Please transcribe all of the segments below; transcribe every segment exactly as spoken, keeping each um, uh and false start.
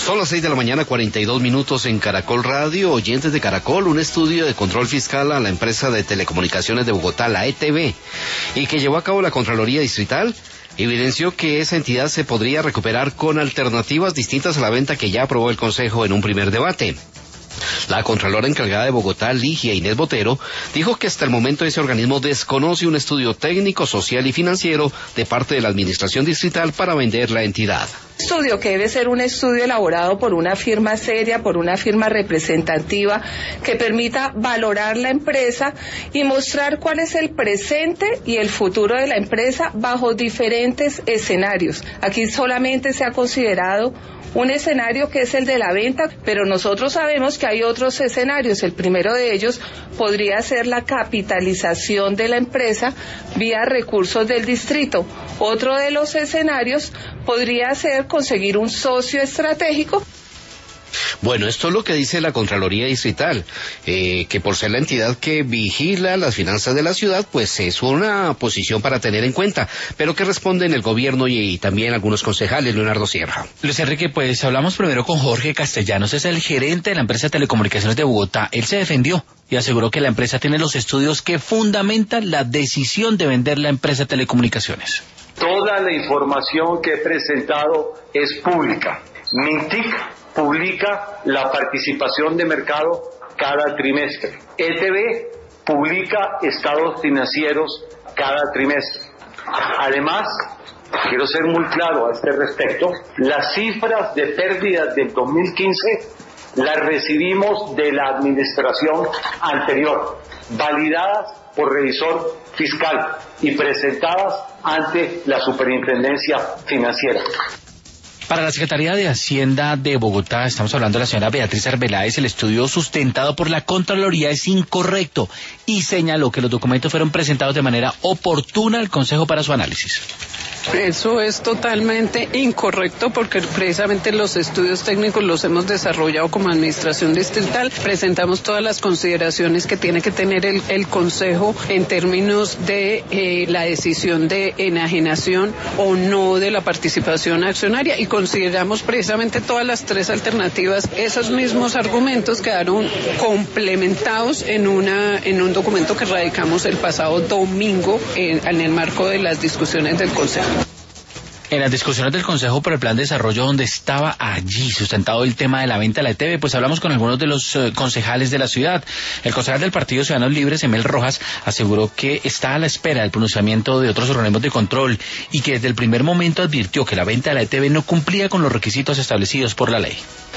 Son las seis de la mañana, cuarenta y dos minutos en Caracol Radio. Oyentes de Caracol, un estudio de control fiscal a la empresa de telecomunicaciones de Bogotá, la E T V, y que llevó a cabo la Contraloría Distrital, evidenció que esa entidad se podría recuperar con alternativas distintas a la venta que ya aprobó el Consejo en un primer debate. La Contralora encargada de Bogotá, Ligia Inés Botero, dijo que hasta el momento ese organismo desconoce un estudio técnico, social y financiero de parte de la Administración Distrital para vender la entidad. Estudio que debe ser un estudio elaborado por una firma seria, por una firma representativa que permita valorar la empresa y mostrar cuál es el presente y el futuro de la empresa bajo diferentes escenarios. Aquí solamente se ha considerado un escenario que es el de la venta, pero nosotros sabemos que hay otros escenarios. El primero de ellos podría ser la capitalización de la empresa vía recursos del distrito. Otro de los escenarios podría ser conseguir un socio estratégico. Bueno, esto es lo que dice la Contraloría Distrital, eh, que por ser la entidad que vigila las finanzas de la ciudad, pues es una posición para tener en cuenta, pero que responden el gobierno y, y también algunos concejales. Leonardo Sierra. Luis Enrique, pues hablamos primero con Jorge Castellanos, es el gerente de la empresa de telecomunicaciones de Bogotá. Él se defendió y aseguró que la empresa tiene los estudios que fundamentan la decisión de vender la empresa de telecomunicaciones. Toda la información que he presentado es pública. Mintic publica la participación de mercado cada trimestre. E T V publica estados financieros cada trimestre. Además, quiero ser muy claro a este respecto, las cifras de pérdidas del dos mil quince las recibimos de la administración anterior, validadas por revisor fiscal y presentadas ante la Superintendencia Financiera. Para la Secretaría de Hacienda de Bogotá, estamos hablando de la señora Beatriz Arbeláez, el estudio sustentado por la Contraloría es incorrecto y señaló que los documentos fueron presentados de manera oportuna al Consejo para su análisis. Eso es totalmente incorrecto porque precisamente los estudios técnicos los hemos desarrollado como administración distrital. Presentamos todas las consideraciones que tiene que tener el, el Consejo en términos de eh, la decisión de enajenación o no de la participación accionaria y consideramos precisamente todas las tres alternativas. Esos mismos argumentos quedaron complementados en, una, en un documento que radicamos el pasado domingo en, en el marco de las discusiones del Consejo. En las discusiones del Consejo por el Plan de Desarrollo, donde estaba allí sustentado el tema de la venta de la E T V, pues hablamos con algunos de los uh, concejales de la ciudad. El concejal del Partido Ciudadanos Libres, Emel Rojas, aseguró que está a la espera del pronunciamiento de otros organismos de control y que desde el primer momento advirtió que la venta de la E T V no cumplía con los requisitos establecidos por la ley.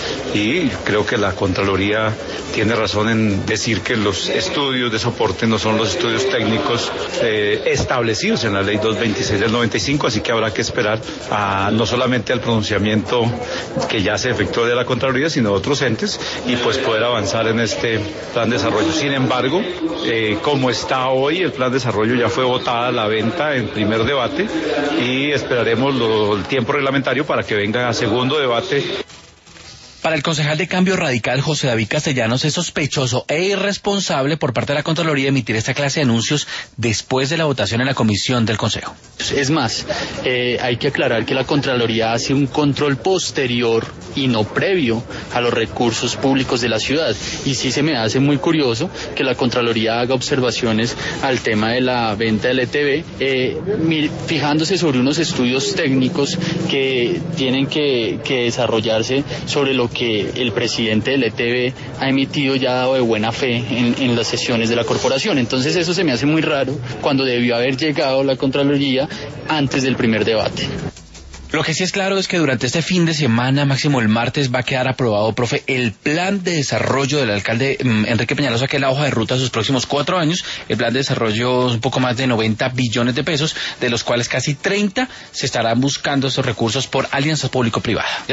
Y creo que la Contraloría tiene razón en decir que los estudios de soporte no son los estudios técnicos eh, establecidos en la ley doscientos veintiséis del noventa y cinco, así que habrá que esperar a, no solamente al pronunciamiento que ya se efectuó de la Contraloría, sino de otros entes, y pues poder avanzar en este plan de desarrollo. Sin embargo, eh, como está hoy, el plan de desarrollo ya fue votada la venta en primer debate y esperaremos lo, el tiempo reglamentario para que venga a segundo debate. Para el concejal de Cambio Radical, José David Castellanos, es sospechoso e irresponsable por parte de la Contraloría emitir esta clase de anuncios después de la votación en la comisión del Consejo. Es más, eh, hay que aclarar que la Contraloría hace un control posterior y no previo a los recursos públicos de la ciudad. Y sí se me hace muy curioso que la Contraloría haga observaciones al tema de la venta del E T V, eh, fijándose sobre unos estudios técnicos que tienen que, que desarrollarse sobre lo que el presidente del E T V ha emitido ya dado de buena fe en, en las sesiones de la corporación. Entonces eso se me hace muy raro cuando debió haber llegado la Contraloría antes del primer debate. Lo que sí es claro es que durante este fin de semana, máximo el martes, va a quedar aprobado, profe, el plan de desarrollo del alcalde um, Enrique Peñalosa, que es la hoja de ruta de sus próximos cuatro años. El plan de desarrollo es un poco más de noventa billones de pesos, de los cuales casi treinta se estarán buscando esos recursos por alianza público-privada.